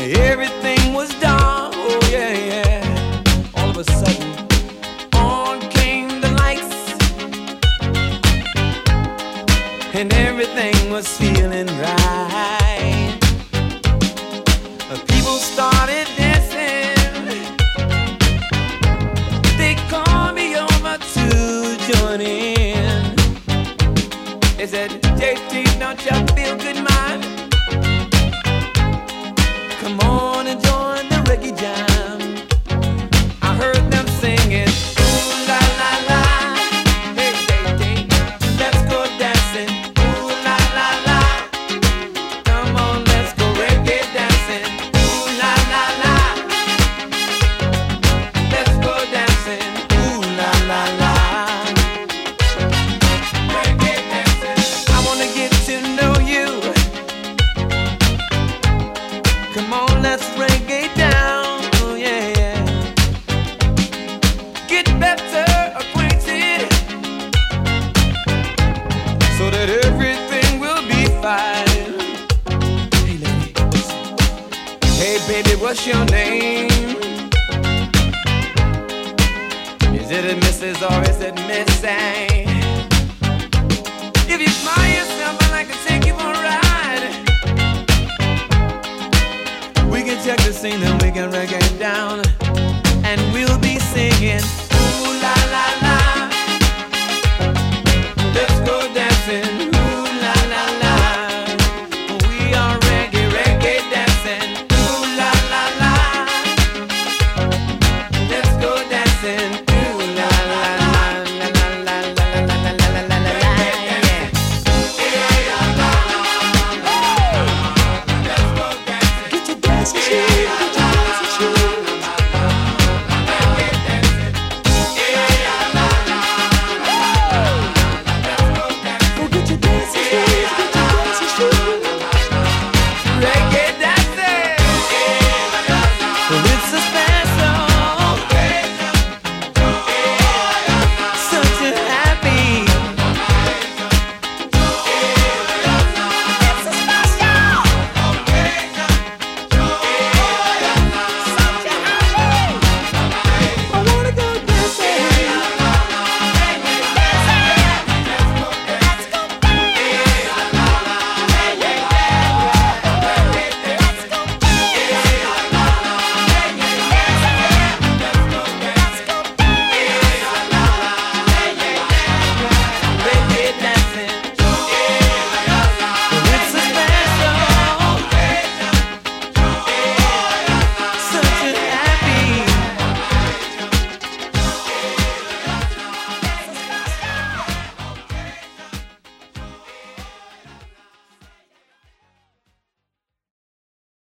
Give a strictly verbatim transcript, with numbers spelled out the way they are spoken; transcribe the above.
Everything was dark, oh yeah, yeah. All of a sudden, on came the lights, and everything was feeling right. People started dancing. They called me over to join in. They said, J T, don't you feel good, man? Come on and join the reggae jam. I heard them singing, ooh la la la, hey hey hey, let's go dancing, ooh la la la. Come on, let's go reggae dancing, ooh la la la. Let's go dancing, ooh la la la. Reggae dancing, I wanna get to know you. Come on, let's reggae down, oh yeah, yeah. Get better acquainted, so that everything will be fine. Hey lady, listen. Hey baby, what's your name? Is it a Missus or is it Missy? If you smile yourself, I'd like to take you for a ride. We can check the scene and we can reggae down, and we'll be singing.